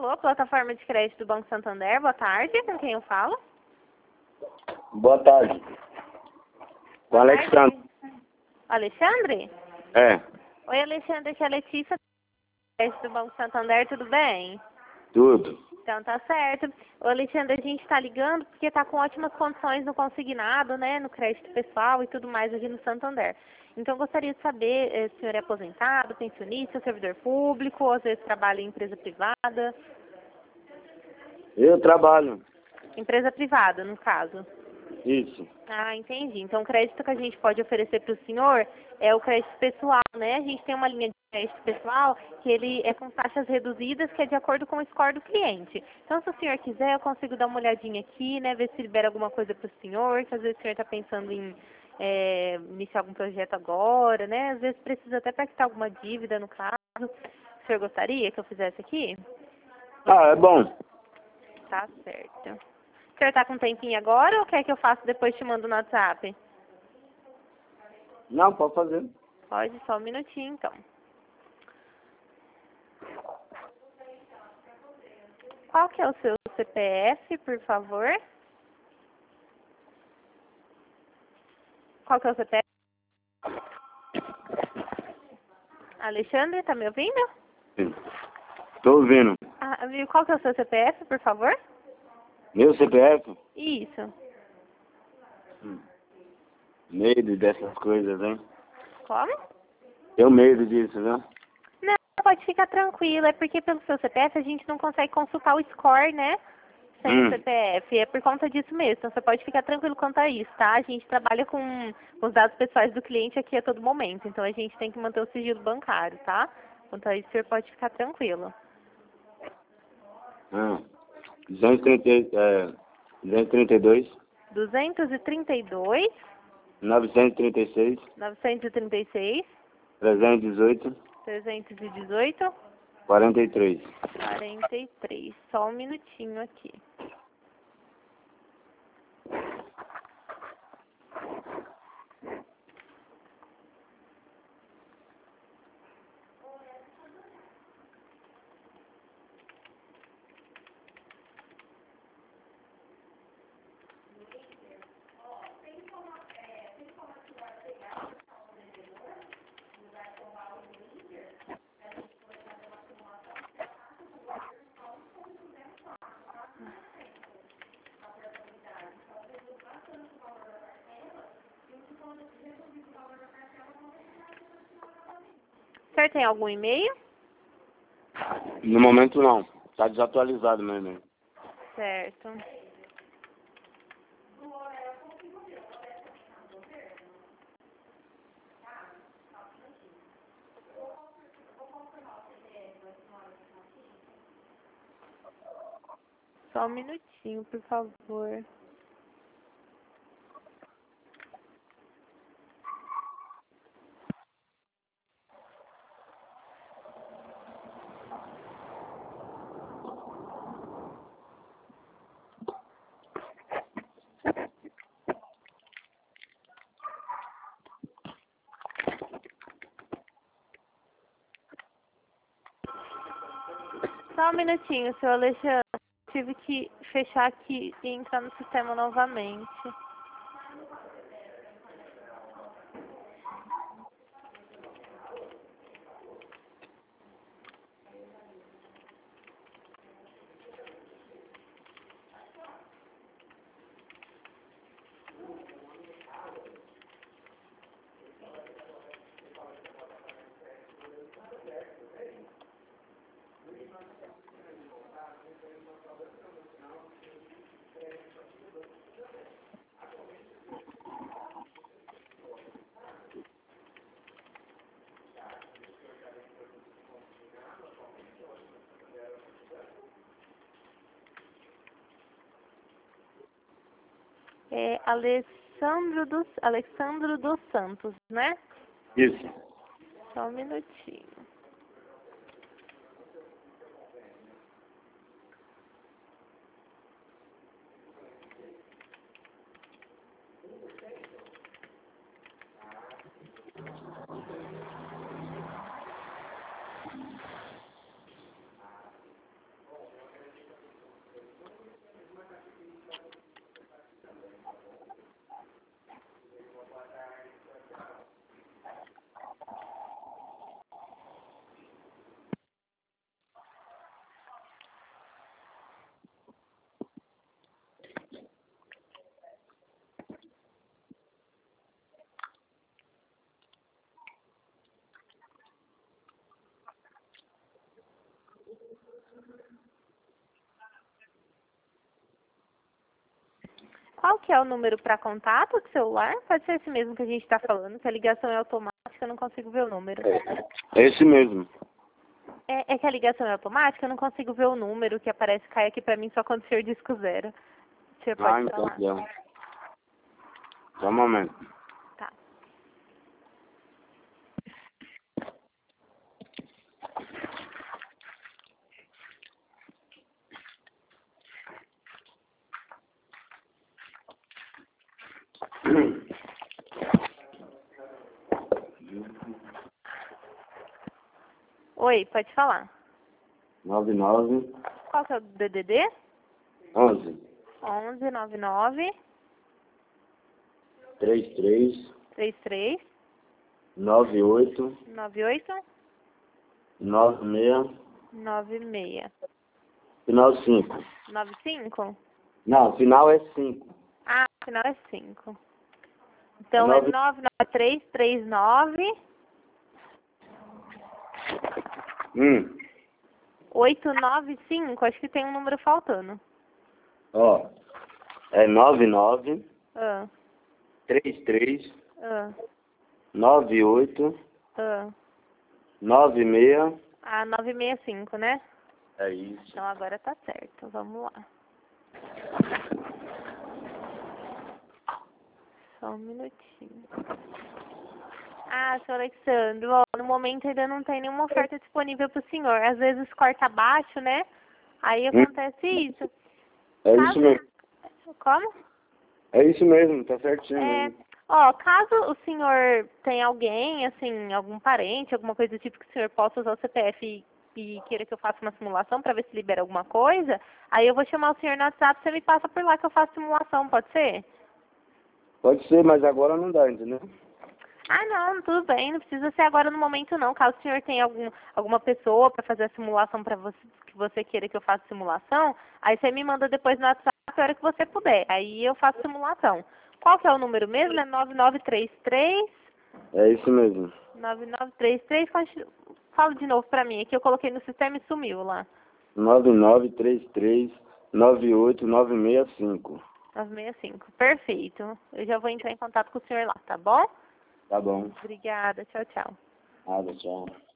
Alô, plataforma de crédito do Banco Santander, boa tarde, com quem eu falo? Boa tarde. Com o Alexandre. Alexandre? É, Oi, Alexandre, aqui é a Letícia, do Banco Santander, tudo bem? tudo. Então tá certo. Ô, Alexandre, a gente tá ligando porque tá com ótimas condições no consignado, né, no crédito pessoal e tudo mais aqui no Santander. Então gostaria de saber se o senhor é aposentado, pensionista, servidor público, ou às vezes trabalha em empresa privada. Eu trabalho. Empresa privada, no caso. Isso. Ah, entendi. Então o crédito que a gente pode oferecer para o senhor é o crédito pessoal, né? A gente tem uma linha de crédito pessoal que ele é com taxas reduzidas, que é de acordo com o score do cliente. Então, se o senhor quiser, eu consigo dar uma olhadinha aqui, né? Ver se libera alguma coisa para o senhor, que às vezes o senhor está pensando em iniciar algum projeto agora, né? Às vezes precisa até para quitar alguma dívida, no caso. O senhor gostaria que eu fizesse aqui? Ah, é bom. Tá certo. O senhor está com um tempinho agora ou quer que eu faça depois te mando no WhatsApp? Não, pode fazer. Pode, só um minutinho, então. Qual que é o seu CPF, por favor? Qual que é o CPF? Alexandre, tá me ouvindo? Sim. Tô ouvindo. Ah, viu? Qual que é o seu CPF, por favor? Meu CPF? Isso. Medo dessas coisas, hein? Como? Tenho medo disso, viu? Não, pode ficar tranquilo. É porque pelo seu CPF a gente não consegue consultar o score, né? Sem o CPF. É por conta disso mesmo. Então você pode ficar tranquilo quanto a isso, tá? A gente trabalha com os dados pessoais do cliente aqui a todo momento. Então a gente tem que manter o sigilo bancário, tá? Quanto a isso, o senhor pode ficar tranquilo. 232, 232, 936, 936, 318, 318, 43. 43. Só um minutinho aqui. O senhor tem algum e-mail? No momento não. Tá desatualizado meu e-mail. Certo. Só um minutinho, por favor. Só um minutinho, seu Alexandre. Tive que fechar aqui e entrar no sistema novamente. É Alexandro dos Santos, né? Isso. Só um minutinho. que é o número para contato do celular? Pode ser esse mesmo que a gente está falando, que a ligação é automática, eu não consigo ver o número. É esse mesmo. É que a ligação é automática, eu não consigo ver o número que aparece, cai aqui para mim só quando o senhor disca o 0. O senhor pode Então falar. deu. Só um momento. Tá. Oi, pode falar. 99 Qual que é o DDD? 11 11 99 33 33 98 98 96 96 final 5. 95? Não, final é 5. Ah, o final é 5. Então é 993 39 895. Acho que tem um número faltando. Ó, é 99 Ah, 33 ah, 98 ah. 96. Ah, 965, né? É isso. Então agora tá certo. Vamos lá. Só um minutinho. Ah, senhor Alexandre, ó, no momento ainda não tem nenhuma oferta disponível para o senhor. Às vezes corta abaixo, né? Aí acontece isso. É isso mesmo. Como? É isso mesmo, tá certinho É, mesmo. ó, caso o senhor tenha alguém, assim, algum parente, alguma coisa do tipo que o senhor possa usar o CPF e queira que eu faça uma simulação para ver se libera alguma coisa, aí eu vou chamar o senhor no WhatsApp, você me passa por lá que eu faço simulação, pode ser? Pode ser, mas agora não dá, entendeu? Ah, não, tudo bem, não precisa ser agora no momento não. Caso o senhor tenha alguma pessoa para fazer a simulação para você, que você queira que eu faça simulação, aí você me manda depois no WhatsApp a hora que você puder. Aí eu faço simulação. Qual que é o número mesmo? É 9933 É isso mesmo. 9933. Fala de novo para mim, aqui eu coloquei no sistema e sumiu lá. 9933 98965. 965. Perfeito. Eu já vou entrar em contato com o senhor lá, tá bom? Tá bom. Obrigada. Tchau, tchau. Nada, tchau.